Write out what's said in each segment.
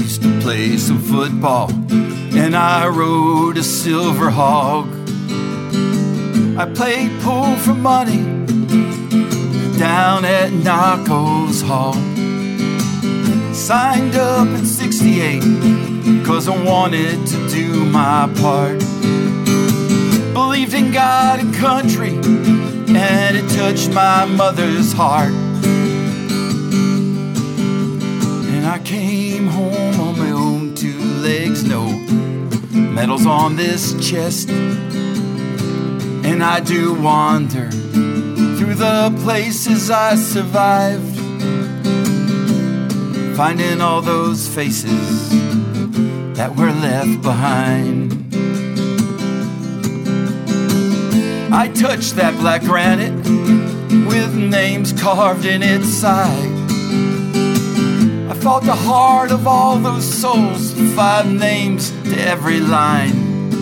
used to play some football, and I rode a silver hog. I played pool for money down at Knocko's Hall. Signed up in 68 'cause I wanted to do my part. Believed in God and country, and it touched my mother's heart. And I came home on my own two legs, no medals on this chest. And I do wander through the places I survived, finding all those faces that were left behind. I touched that black granite with names carved in its side. I fought the heart of all those souls, 5 names to every line.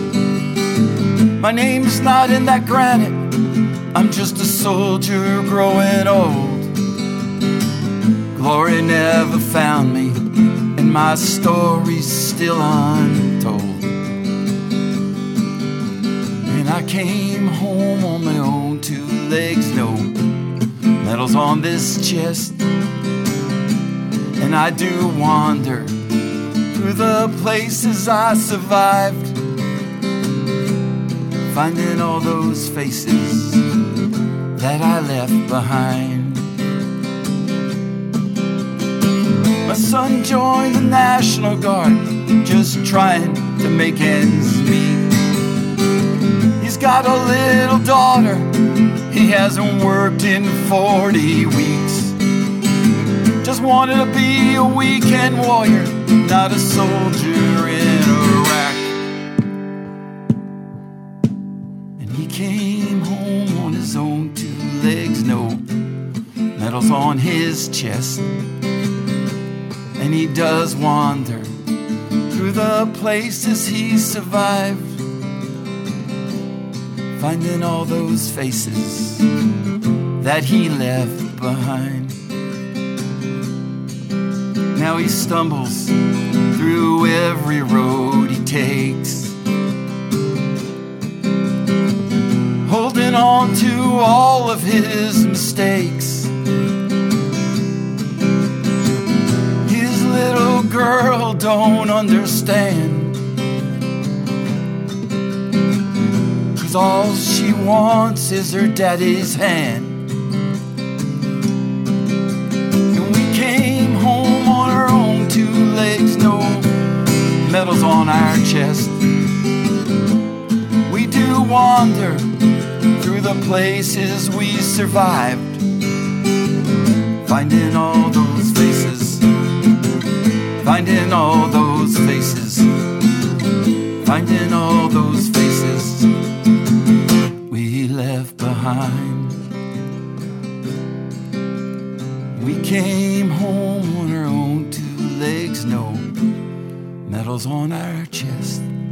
My name's not in that granite, I'm just a soldier growing old. Glory never found me, and my story's still untold. And I came home on my own two legs, no medals on this chest. And I do wander through the places I survived, finding all those faces that I left behind. My son joined the National Guard, just trying to make ends meet. He's got a little daughter, he hasn't worked in 40 weeks. Just wanted to be a weekend warrior, not a soldier in Iraq. And he came home on his own two legs, no medals on his chest. And he does wander through the places he survived, finding all those faces that he left behind. Now he stumbles through every road he takes, holding on to all of his mistakes. His little girl don't understand, 'cause all she wants is her daddy's hand. And we came home on our own two legs, no medals on our chest. We do wander through the places we survived, finding all those faces, finding all those faces, finding all those faces we left behind. We came home on our own two legs, no medals on our chest.